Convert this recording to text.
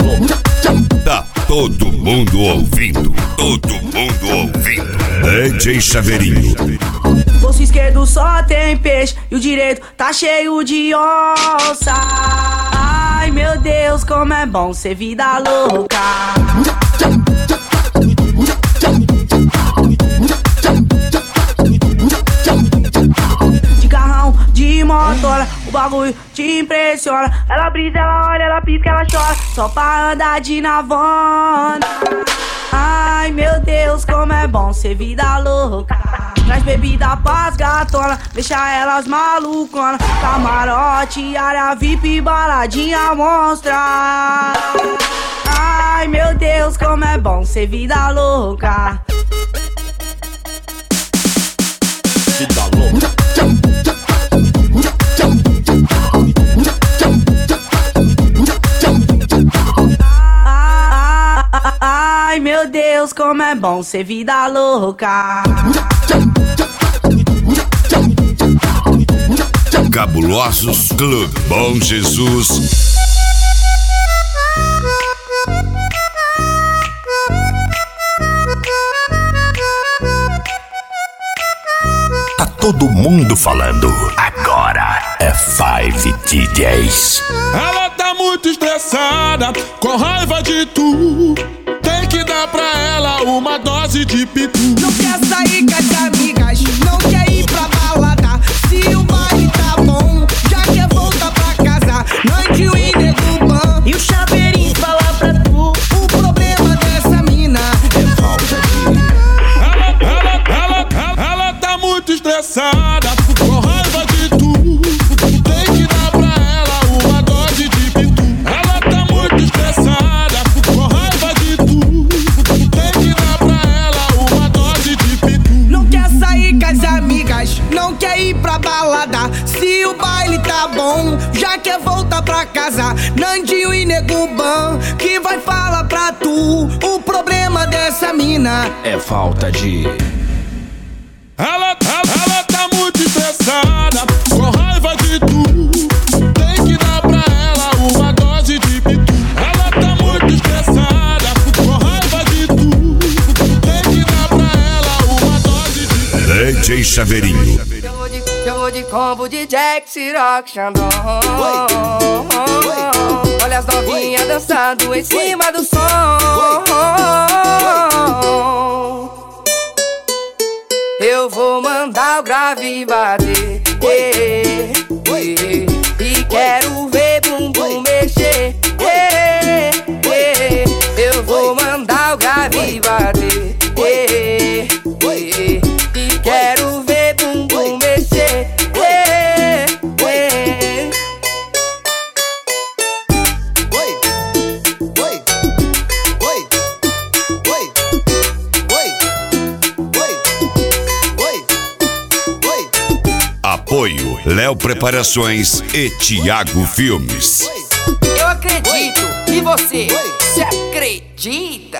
Tá todo mundo ouvindo. Todo mundo ouvindo. DJ Chaveirinho. Bolso esquerdo só tem peixe e o direito tá cheio de onça. Ai meu Deus, como é bom ser vida louca. De carrão, de motora, o bagulho te impressiona. Ela brisa, ela olha, ela pisca, ela chora, só pra andar de navona. Ai meu Deus, como é bom ser vida louca. Traz bebida pras gatona, deixa elas malucona. Camarote, área VIP, baladinha monstra. Ai meu Deus, como é bom ser vida louca. Vida louca. Ai meu Deus, como é bom ser vida louca. Cabulosos Clube Bom Jesus. Tá todo mundo falando. Agora é 5 DJs. Ela tá muito estressada, com raiva de tu. Tem que dar pra ela uma dose de pitu. Não quer sair com as amigas, não quer ir pra balada. Se o baile tá bom, já quer voltar pra casa. Nandinho e Nego Ban, e o Chaveirinho fala pra tu. O problema dessa mina é falta de... Ela tá muito estressada, com raiva de tu. Tem que dar pra ela uma dose de pitu. Ela tá muito estressada, com raiva de tu. Tem que dar pra ela uma dose de pitu. Não quer sair com as amigas, não quer ir pra balada. Se o baile tá bom, já quer voltar pra casa. Nandinho e Nego Ban, que vai falar pra tu. O problema dessa mina é falta de... Ela tá muito estressada, com raiva de tu. Tem que dar pra ela uma dose de pitu. Ela tá muito estressada, com raiva de tu. Tem que dar pra ela uma dose de pitu. DJ Chaveirinho. Eu vou de combo de Jack, Ciroc, Xandão. Olha as novinhas dançando em cima do som. Eu vou mandar o grave bater, e quero ver bumbum mexer. Eu vou mandar o grave bater, e quero ver bumbum mexer. Apoio Léo Preparações e Thiago Filmes. Eu acredito, e você, se acredita?